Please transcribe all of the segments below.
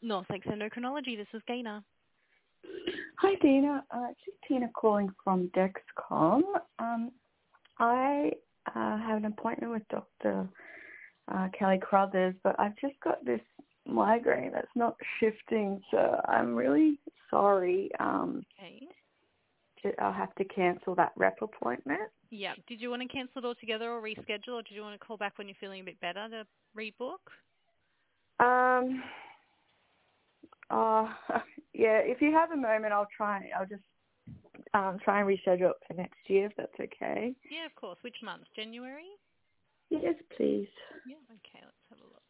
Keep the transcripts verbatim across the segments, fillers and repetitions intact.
North Lakes Endocrinology. This is Gaina. Hi, Dina. Uh, it's just Tina calling from Dexcom. Um, I uh, have an appointment with Doctor Uh, Kelly Crothers, but I've just got this migraine that's not shifting, so I'm really sorry. Um, Okay. to, I'll have to cancel that rep appointment. Yeah. Did you want to cancel it altogether or reschedule, or did you want to call back when you're feeling a bit better to rebook? Um, uh, yeah, if you have a moment, I'll try. I'll just um, try and reschedule it for next year, if that's okay. Yeah, of course. Which month? January? Yes, please. Yeah. Okay. Let's have a look.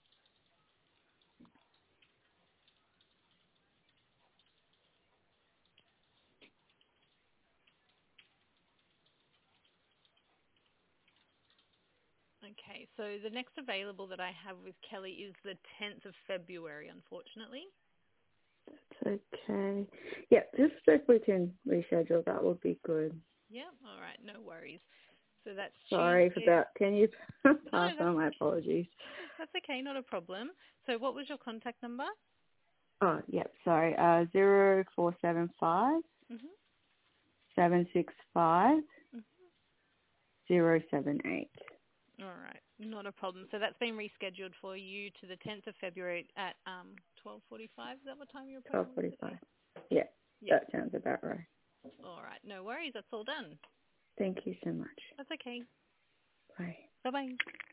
Okay. So the next available that I have with Kelly is the tenth of February, unfortunately. It's okay. Yeah, just if we can reschedule, that would be good. Yeah. All right. No worries. So that's Sorry for Tuesday. that. Can you No, pass that's on my apologies? that's okay. Not a problem. So what was your contact number? Oh, yep, sorry. Uh, zero four seven five Mhm. seven six five Mhm. zero seven eight. All right, not a problem. So that's been rescheduled for you to the tenth of February at um twelve forty-five. Is that what time your Twelve appointment was today? forty-five. Yeah, Yeah. that sounds about right. All right, no worries. That's all done. Thank you so much. That's okay. Bye. Bye bye.